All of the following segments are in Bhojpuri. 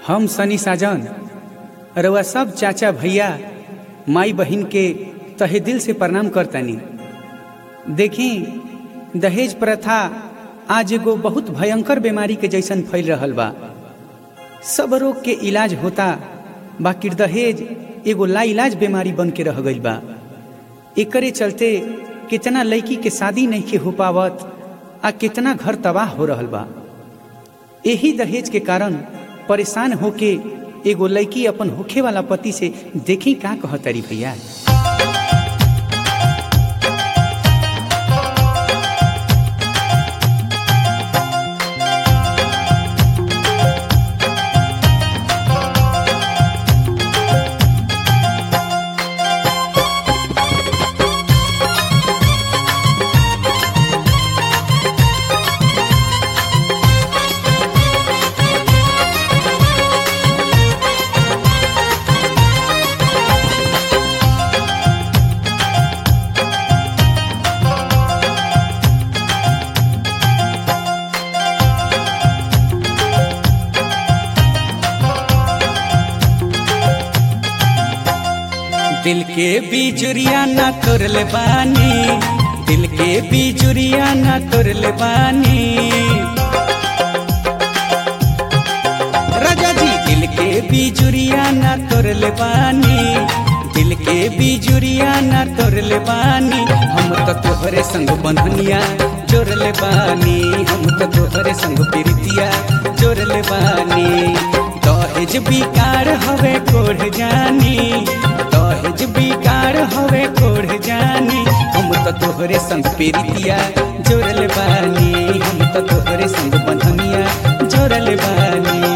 हम सनी साजन रउआ सब चाचा भैया माई बहिन के तहे दिल से प्रणाम करतानी। देखी दहेज प्रथा आज एगो बहुत भयंकर बीमारी के जैसन फैल रहल बा। सब रोग के इलाज होता बाकी दहेज एगो लाइलाज बीमारी बन के रह गई बा। एकरे चलते कितना लड़की के शादी नहीं के हो पावत आ कितना घर तबाह हो रहल बा। यही दहेज के कारण परेशान होके एगो लड़की अपन होखे वाला पति से देखी का कहतरी भैया। दिल के बिजुरिया ना तोड़ले बानी, दिल के बिजुरिया ना तोड़ले बानी। राजा जी दिल के बिजुरिया ना तोड़ले बानी, दिल के बिजुरिया ना तोड़ले बानी। हम तो तोहरे संग बंधनिया जोड़ले बानी, हम तो तोहरे संग प्रीतिया जोड़ले बानी। दहेज बिकार हवे कोढ़ जानी, दहेज बिकार हवे कोढ़ जानी। हम तो तोहरे संग प्रीतिया जोड़ले बानी, हम तो तोहरे संग बंधनिया जोड़ले बानी।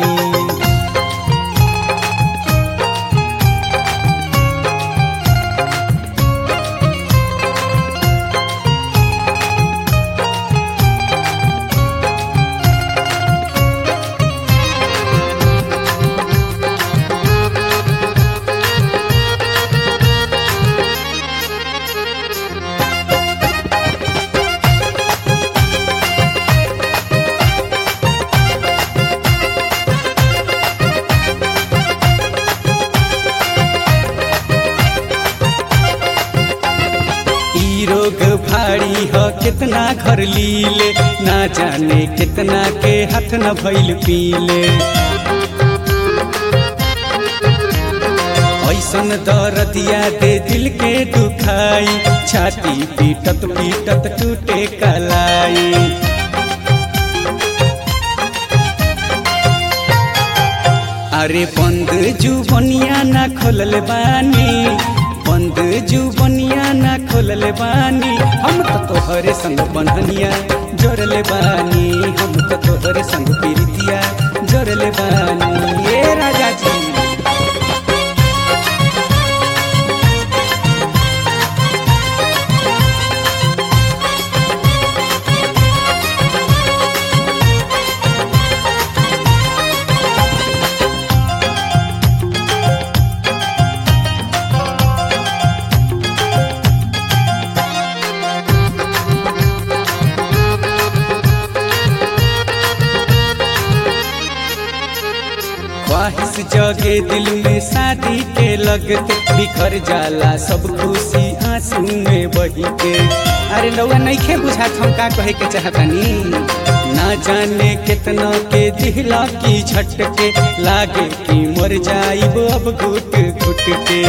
रोग भारी हो कितना घर लीले, ना जाने कितना के हाथ न भइल पीले। ऐसन दर्दिया दे दिल के दुखाई, छाती पीटत पीटत टूटे कलाई। अरे बंद जुबनिया ना खोलल बानी, बंद जुबनिया ना खोलले बानी। हम तो तोहरे संग बंधनिया जोड़ले बानी, हम तो तोहरे संग प्रीतिया जोड़ले बानी। ये राजा जी ख्वाहिश जगे दिल में शादी के लगते, बिखर जाला सब खुशी आंसू में बही के। अरे लौआ नइखे बुझात हम का कहे के चाहतानी। ना जाने कितना के दिहला की झटके, लागे कि मर जाइब अब घुट घुट के।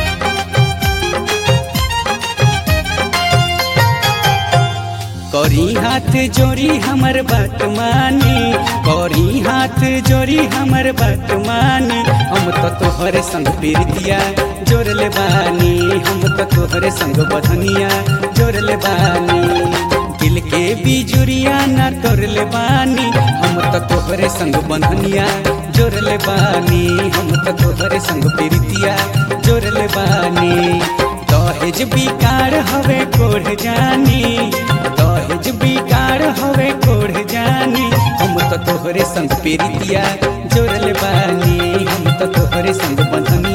करी हाथ जोड़ी हमर बात मानी, करी हाथ जोड़ी हमर बात मानी। हम तो तोहरे संग प्रीतिया जोड़ले बानी, हम तो तोहरे संग बंधनिया जोड़ले बानी। दिल के बिजुरिया ना तोड़ले बानी, हम तो तोहरे संग बंधनिया जोड़ले बानी, हम तो तोहरे संग प्रीतिया जोड़ले बानी। दहेज बिकार हवे कोढ़ जानी, दहेज बिकार हवे कोढ़ जानी। हम तो तोहरे संग प्रीतिया जोड़ले बानी, हम तो तोहरे संग बंधन